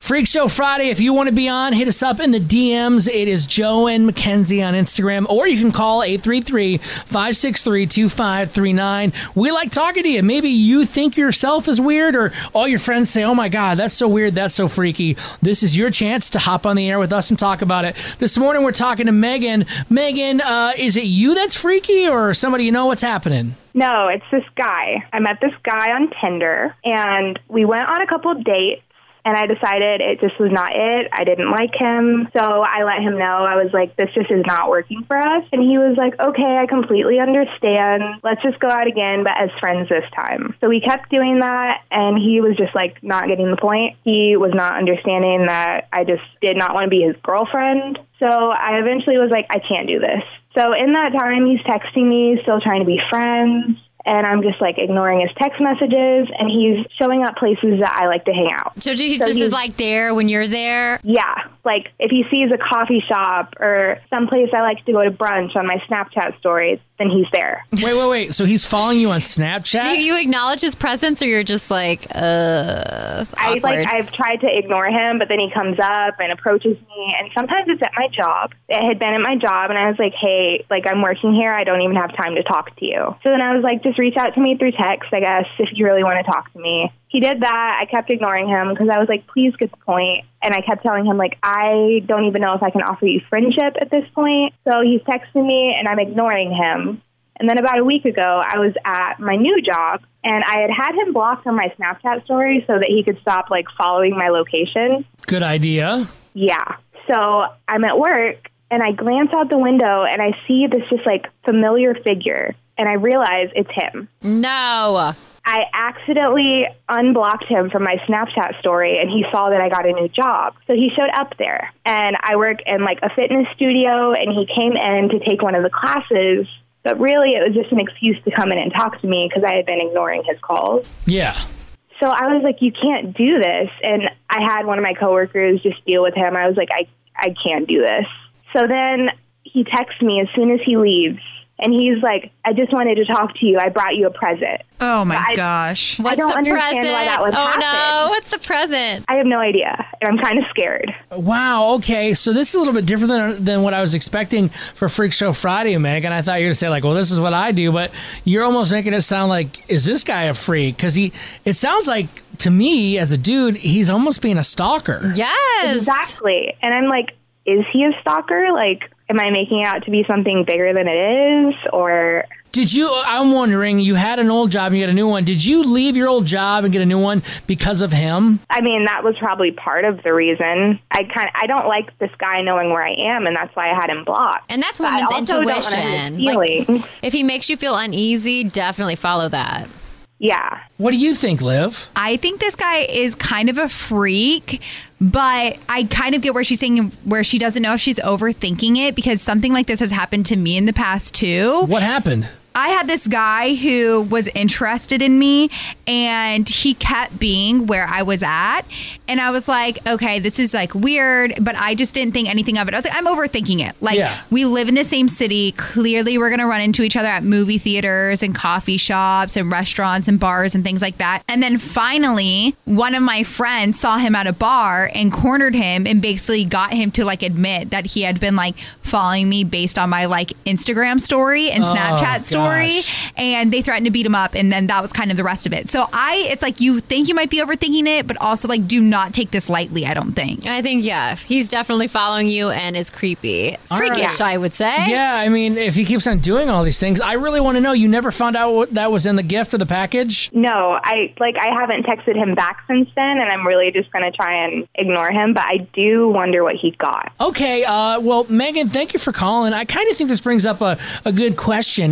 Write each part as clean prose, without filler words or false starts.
Freak Show Friday. If you want to be on, hit us up in the DMs. It is Joe and Mackenzie on Instagram, or you can call 833-563-2539. We like talking to you. Maybe you think yourself is weird, or all your friends say, oh my God, that's so weird, that's so freaky. This is your chance to hop on the air with us and talk about it. This morning we're talking to Megan. Megan, is it you that's freaky, or somebody you know? What's happening? No, it's this guy. I met this guy on Tinder, and we went on a couple of dates. And I decided it just was not it. I didn't like him. So I let him know. I was like, this just is not working for us. And he was like, okay, I completely understand. Let's just go out again, but as friends this time. So we kept doing that, and he was just like not getting the point. He was not understanding that I just did not want to be his girlfriend. So I eventually was like, I can't do this. So in that time, he's texting me, still trying to be friends. And I'm just, like, ignoring his text messages, and he's showing up places that I like to hang out. So he just is, like, there when you're there? Yeah. Like, if he sees a coffee shop or someplace I like to go to brunch on my Snapchat stories, then he's there. Wait. So he's following you on Snapchat? Do you acknowledge his presence, or you're just like, awkward? I've tried to ignore him, but then he comes up and approaches me, and sometimes it's at my job. It had been at my job, and I was like, hey, like, I'm working here. I don't even have time to talk to you. So then I was like, just reach out to me through text, I guess, if you really want to talk to me. He did that. I kept ignoring him because I was like, please get the point. And I kept telling him, like, I don't even know if I can offer you friendship at this point. So he's texting me, and I'm ignoring him. And then about a week ago, I was at my new job, and I had him blocked on my Snapchat story so that he could stop, like, following my location. Good idea. Yeah. So I'm at work, and I glance out the window, and I see this just, like, familiar figure. And I realize it's him. No. I accidentally unblocked him from my Snapchat story, and he saw that I got a new job. So he showed up there. And I work in, like, a fitness studio, and he came in to take one of the classes. But really, it was just an excuse to come in and talk to me because I had been ignoring his calls. Yeah. So I was like, you can't do this. And I had one of my coworkers just deal with him. I was like, I can't do this. So then he texts me as soon as he leaves. And he's like, I just wanted to talk to you. I brought you a present. Oh, my gosh. I don't understand why that would happen. Oh, no. What's the present? I have no idea. And I'm kind of scared. Wow. Okay. So this is a little bit different than what I was expecting for Freak Show Friday, Megan. I thought you were going to say, like, well, this is what I do. But you're almost making it sound like, is this guy a freak? Because it sounds like, to me, as a dude, he's almost being a stalker. Yes. Exactly. And I'm like, is he a stalker? Like, am I making it out to be something bigger than it is? Or I'm wondering, you had an old job and you got a new one. Did you leave your old job and get a new one because of him? I mean, that was probably part of the reason. I don't like this guy knowing where I am, and that's why I had him blocked. And that's women's intuition. Like, if he makes you feel uneasy, definitely follow that. Yeah. What do you think, Liv? I think this guy is kind of a freak, but I kind of get where she's saying where she doesn't know if she's overthinking it, because something like this has happened to me in the past too. What happened? I had this guy who was interested in me, and he kept being where I was at. And I was like, okay, this is like weird, but I just didn't think anything of it. I was like, I'm overthinking it. Like, we live in the same city. Clearly, we're going to run into each other at movie theaters and coffee shops and restaurants and bars and things like that. And then finally, one of my friends saw him at a bar and cornered him and basically got him to like admit that he had been like following me based on my like Instagram story and Snapchat story. And they threatened to beat him up, and then that was kind of the rest of it. So it's like, you think you might be overthinking it, but also like, do not take this lightly, I don't think. I think, he's definitely following you and is creepy. Freakish, I would say. Yeah, I mean, if he keeps on doing all these things, I really want to know, you never found out what that was in the gift or the package? No, I haven't texted him back since then, and I'm really just going to try and ignore him, but I do wonder what he got. Okay, well, Megan, thank you for calling. I kind of think this brings up a good question.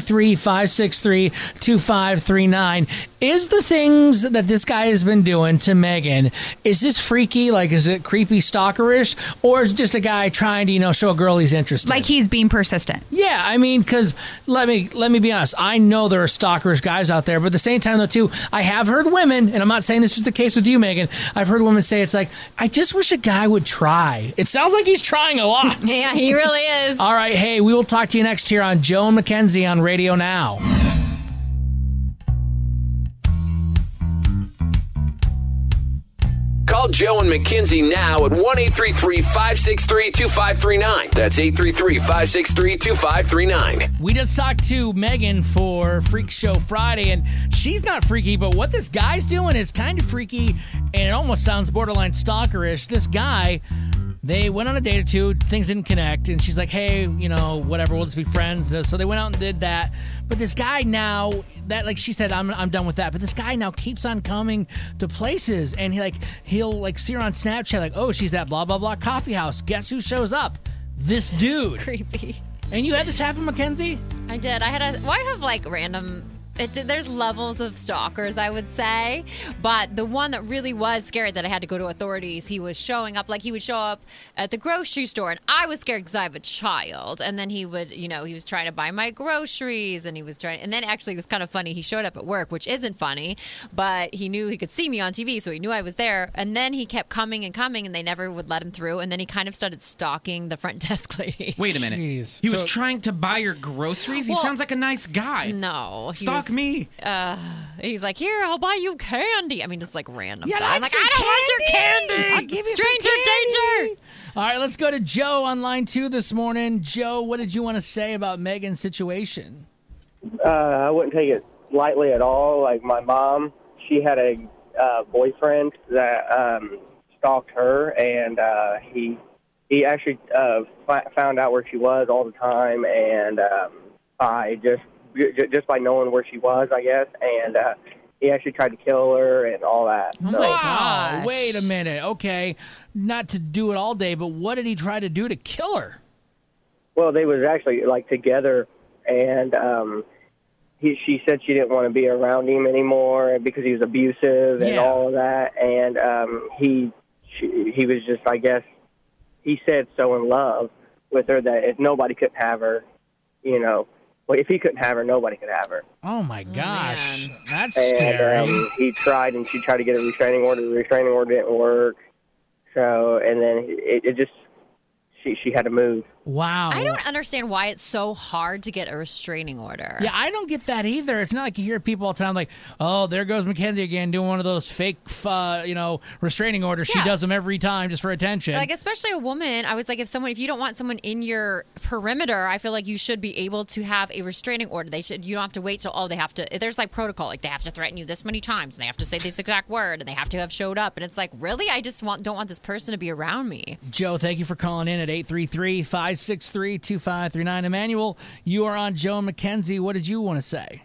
833-563-2539. Is the things that this guy has been doing to Megan, is this freaky? Like, is it creepy, stalkerish? Or is it just a guy trying to, show a girl he's interested? Like, he's being persistent. Yeah, I mean, because let me be honest. I know there are stalkerish guys out there, but at the same time, though, too, I have heard women, and I'm not saying this is the case with you, Megan. I've heard women say, it's like, I just wish a guy would try. It sounds like he's trying a lot. Yeah, he really is. All right, hey, we will talk to you next here on Joe and Mackenzie on Radio Now. Call Joe and Mackenzie now at 1-833-563-2539. That's 833-563-2539. We just talked to Megan for Freak Show Friday, and she's not freaky, but what this guy's doing is kind of freaky, and it almost sounds borderline stalkerish. This guy, they went on a date or two, things didn't connect, and she's like, hey, whatever, we'll just be friends. So they went out and did that. But this guy now, that, like she said, I'm done with that. But this guy now keeps on coming to places, and he'll see her on Snapchat, like, oh, she's at blah, blah, blah coffee house. Guess who shows up? This dude. Creepy. And you had this happen, Mackenzie? I did. I have random... there's levels of stalkers, I would say. But the one that really was scary that I had to go to authorities, he was showing up, he would show up at the grocery store. And I was scared because I have a child. And then he would, he was trying to buy my groceries. And then actually it was kind of funny. He showed up at work, which isn't funny. But he knew he could see me on TV, so he knew I was there. And then he kept coming and coming, and they never would let him through. And then he kind of started stalking the front desk lady. Wait a minute. Jeez. He was trying to buy your groceries? He sounds like a nice guy. No. Stalk me. He's like, here, I'll buy you candy. I mean, just random stuff. Like I'm like, I don't want your candy. I'll give you Stranger some candy. danger. All right, let's go to Joe on line 2 this morning. Joe, what did you want to say about Megan's situation? I wouldn't take it lightly at all. Like, my mom, she had a boyfriend that stalked her, and he actually found out where she was all the time, and just by knowing where she was, I guess, and he actually tried to kill her and all that. Oh, my gosh. Wait a minute. Okay, not to do it all day, but what did he try to do to kill her? Well, they was actually, together, and she said she didn't want to be around him anymore because he was abusive and all of that, and he was just, I guess, he said so in love with her that if nobody could have her, well, if he couldn't have her, nobody could have her. Oh, my gosh. Man. That's scary. He tried, and she tried to get a restraining order. The restraining order didn't work. So, and then it just, she had to move. Wow. I don't understand why it's so hard to get a restraining order. Yeah, I don't get that either. It's not like you hear people all the time like, oh, there goes Mackenzie again doing one of those fake, restraining orders. Yeah. She does them every time just for attention. Especially a woman, I was like, if you don't want someone in your perimeter, I feel like you should be able to have a restraining order. You don't have to wait till, there's protocol. They have to threaten you this many times, and they have to say this exact word, and they have to have showed up. And it's like, really? I just don't want this person to be around me. Joe, thank you for calling in at 833-563-2539. Emmanuel, you are on Joe and Mackenzie. What did you want to say?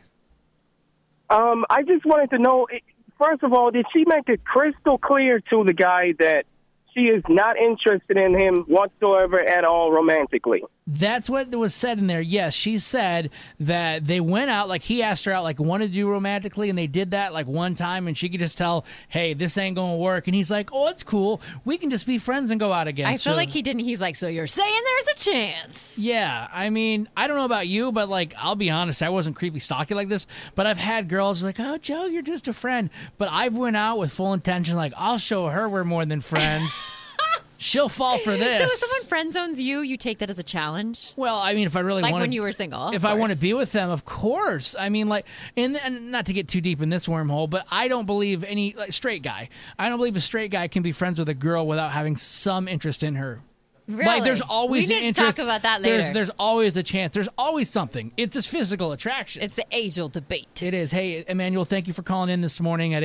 I just wanted to know, first of all, did she make it crystal clear to the guy that she is not interested in him whatsoever at all romantically? That's what was said in there. Yes, she said that they went out, he asked her out, wanted to do romantically, and they did that, one time, and she could just tell, hey, this ain't going to work. And he's like, oh, it's cool. We can just be friends and go out again. I feel like he didn't. He's like, so you're saying there's a chance? Yeah, I mean, I don't know about you, but, I'll be honest, I wasn't creepy stalking like this, but I've had girls like, oh, Joe, you're just a friend. But I've went out with full intention, I'll show her we're more than friends. She'll fall for this. So if someone friend zones you, you take that as a challenge? Well, I mean, if I really want when you were single. If I want to be with them, of course. I mean, and not to get too deep in this wormhole, but I don't believe any straight guy. I don't believe a straight guy can be friends with a girl without having some interest in her. Really? There's always we an need interest. to talk about that later. There's always a chance. There's always something. It's just physical attraction. It's the age-old debate. It is. Hey, Emmanuel, thank you for calling in this morning at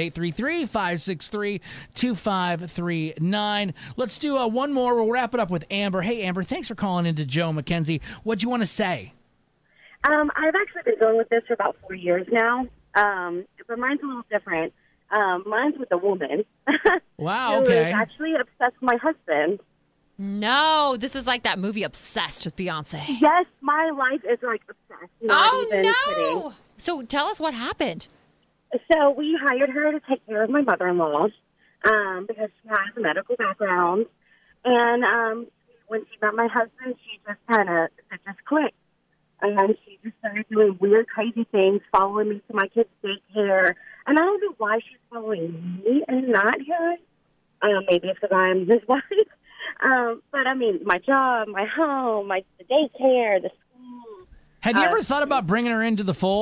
833-563-2539. Let's do one more. We'll wrap it up with Amber. Hey, Amber, thanks for calling in to Joe Mackenzie. What'd you want to say? I've actually been dealing with this for about 4 years now, but mine's a little different. Mine's with a woman. Wow, who okay. is actually obsessed with my husband. No, this is like that movie Obsessed with Beyonce. Yes, my life is obsessed. Not even kidding. So tell us what happened. So we hired her to take care of my mother-in-law because she has a medical background. And when she met my husband, she just just clicked. And she just started doing weird, crazy things, following me to my kids' daycare. And I don't know why she's following me and not him. Maybe it's because I'm his wife. But I mean, my job, my home, the daycare, the school. Have you ever thought about bringing her into the fold?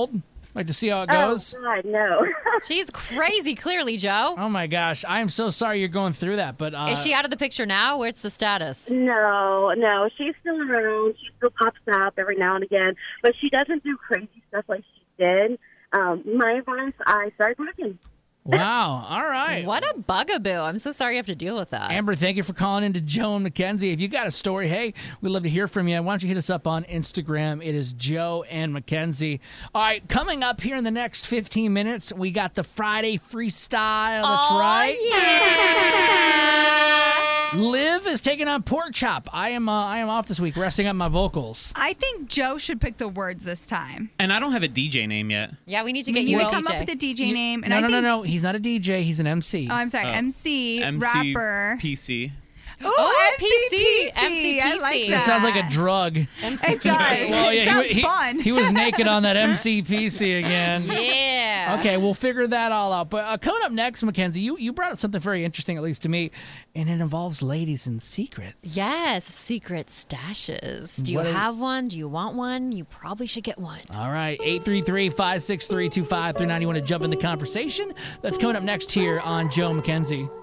Like to see how it goes? Oh, God, no. She's crazy, clearly, Joe. Oh my gosh, I am so sorry you're going through that. But Is she out of the picture now? Where's the status? No, she's still around. She still pops up every now and again, but she doesn't do crazy stuff like she did. My advice, I started talking. Wow. All right. What a bugaboo. I'm so sorry you have to deal with that. Amber, thank you for calling in to Joe and Mackenzie. If you got a story, hey, we'd love to hear from you. Why don't you hit us up on Instagram? It is Joe and Mackenzie. All right, coming up here in the next 15 minutes, we got the Friday freestyle. That's right. Yeah. Liv is taking on Pork Chop. I am off this week, resting up my vocals. I think Joe should pick the words this time. And I don't have a DJ name yet. Yeah, we need to get you a come DJ. up with a DJ name. And No. He's not a DJ. He's an MC. Oh, I'm sorry. MC, rapper. PC. Oh, MC MC I like PC. that. It sounds like a drug. It does. Well, It sounds fun. He was naked on that MCPC again. Yeah. Okay, we'll figure that all out. But coming up next, Mackenzie, you brought up something very interesting, at least to me, and it involves ladies and secrets. Yes, secret stashes. Do you have one? Do you want one? You probably should get one. All right, 833-563-2539. You want to jump in the conversation? That's coming up next here on Joe Mackenzie.